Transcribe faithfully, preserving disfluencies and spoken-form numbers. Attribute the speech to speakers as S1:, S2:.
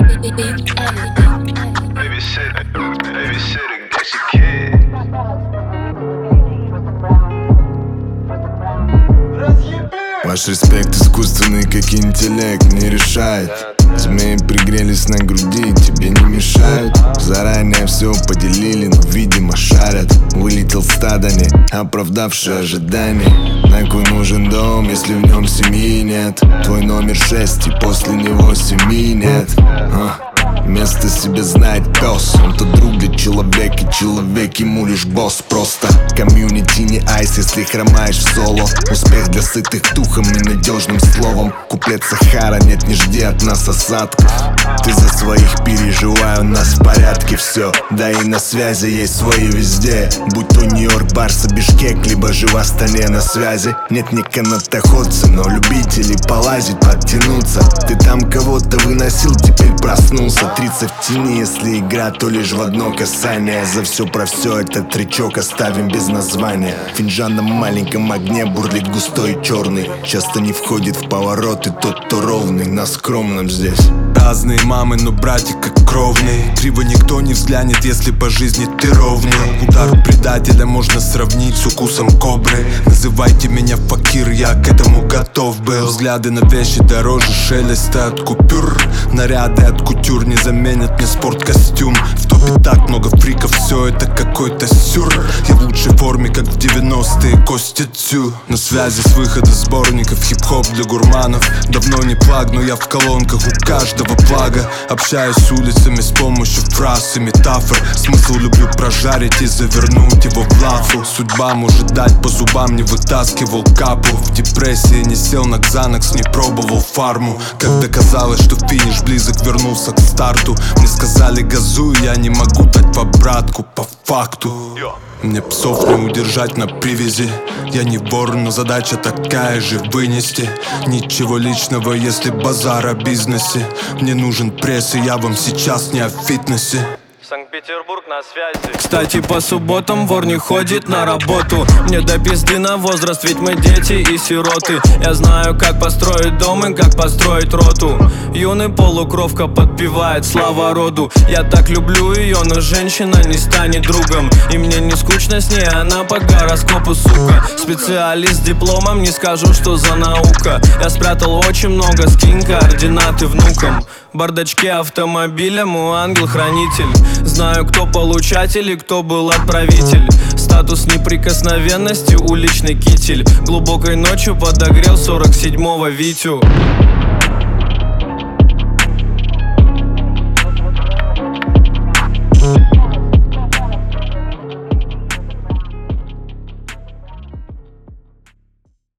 S1: Ваш респект искусственный, как интеллект, не решает. Змеи пригрелись на груди, тебе не мешают. Заранее все поделили, но видимо шарят. Вылетел стадами, оправдавший ожидания. На кой нужен дом, если в нем семьи нет? Твой номер шесть и после него семьи нет. а? Место себе знает пес. Он-то друг для человека, и человек ему лишь босс. Просто комьюнити не айс, если хромаешь в соло. Успех для сытых духом и надежным словом. Куплет Сахара, нет, не жди от нас осадков. Ты за своих переживай, у нас в порядке все. Да и на связи есть свои везде. Будь то Нью-Йорк, Барса, Бишкек, либо же в Астане на связи. Нет не канатоходцы, но любители полазить, подтянуться. Ты там кого-то выносил, теперь проснулся. Тридцать в тени, если игра, то лишь в одно касание. За все про все этот тречок оставим без названия. Финжан на маленьком огне бурлит густой и черный. Часто не входит в повороты тот, кто ровный. На скромном здесь
S2: разные мамы, но братья как кровные. Криво никто не взглянет, если по жизни ты ровный. Удар предателя можно сравнить с укусом кобры. Называйте меня факир, я к этому готов был. Взгляды на вещи дороже шелеста от купюр. Наряды от кутюр не заменят мне спорткостюм. В топе так много фриков, все это какой-то сюр. Я в лучшей форме, как в девяностые, Костя Цю. На связи с выхода сборников, хип-хоп для гурманов. Давно не плаг, но я в колонках у каждого плага. Общаюсь с улицами с помощью фраз и метафор. Смысл люблю прожарить и завернуть его в лафу. Судьба может дать по зубам, не вытаскивал капу. В депрессии не сел на Ксанакс, не пробовал фарму. Когда казалось, что финиш близок, вернулся к старту. Мне сказали газуй, я не могу дать в обратку по факту. Мне псов не удержать на привязи. Я не вор, но задача такая же — вынести. Ничего личного, если базар о бизнесе. Мне нужен пресс, и я вам сейчас не о фитнесе.
S3: Санкт-Петербург на связи.
S4: Кстати, по субботам вор не ходит на работу. Мне до пизды на возраст, ведь мы дети и сироты. Я знаю, как построить дом и как построить роту. Юный полукровка подпевает слава роду. Я так люблю ее, но женщина не станет другом. И мне не скучно с ней, она по гороскопу, сука. Специалист с дипломом, не скажу, что за наука. Я спрятал очень много, скинь координаты внукам. В бардачке автомобиля мой ангел-хранитель. Знаю, кто получатель и кто был отправитель. Статус неприкосновенности, уличный китель. Глубокой ночью подогрел сорок седьмого Витю.